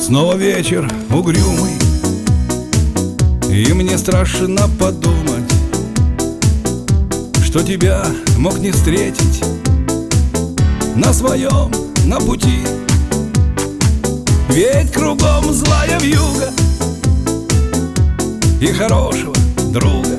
Снова вечер угрюмый, и мне страшно подумать, что тебя мог не встретить на своем, на пути. Ведь кругом злая вьюга и хорошего друга,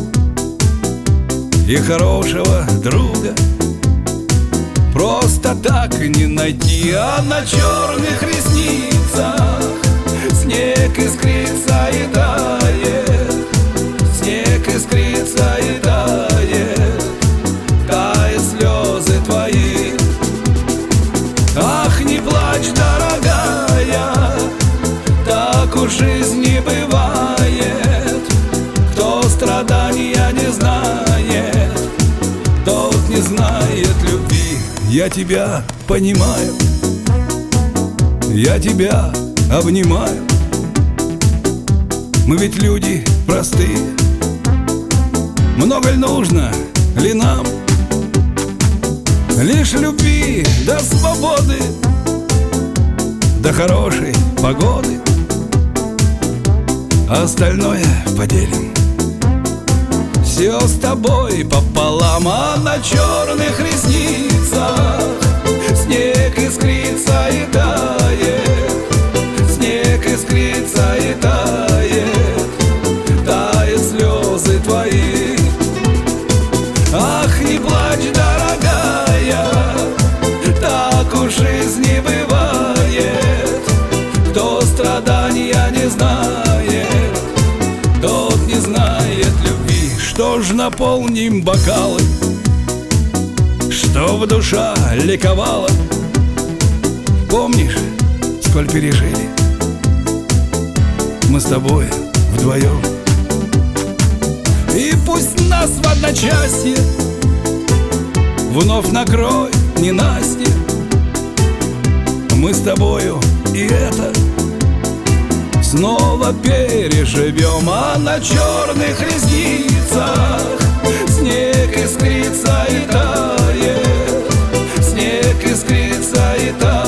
и хорошего друга просто так не найти. А на черных ресницах снег искрится и тает, снег искрится и тает, тают слезы твои. Ах, не плачь, дорогая, так уж жизнь не бывает. Кто страдания не знает, тот не знает любви. Я тебя понимаю, я тебя обнимаю. Мы ведь люди простые, много ли нужно ли нам? Лишь любви до свободы, до хорошей погоды, а остальное поделим все с тобой пополам. А на черных ресницах снег искрится и тает, снег искрится и тает, тают слезы твои. Ах, не плачь, дорогая, так уж жизнь не бывает. Кто страдания не знает, тот не знает любви. Что ж, наполним бокалы, чтоб душа ликовала. Помнишь, сколь пережили мы с тобой вдвоем? И пусть нас в одночасье вновь накроет ненастье, мы с тобою и это снова переживем. А на черных ресницах снег искрится и тает, снег искрится и тает.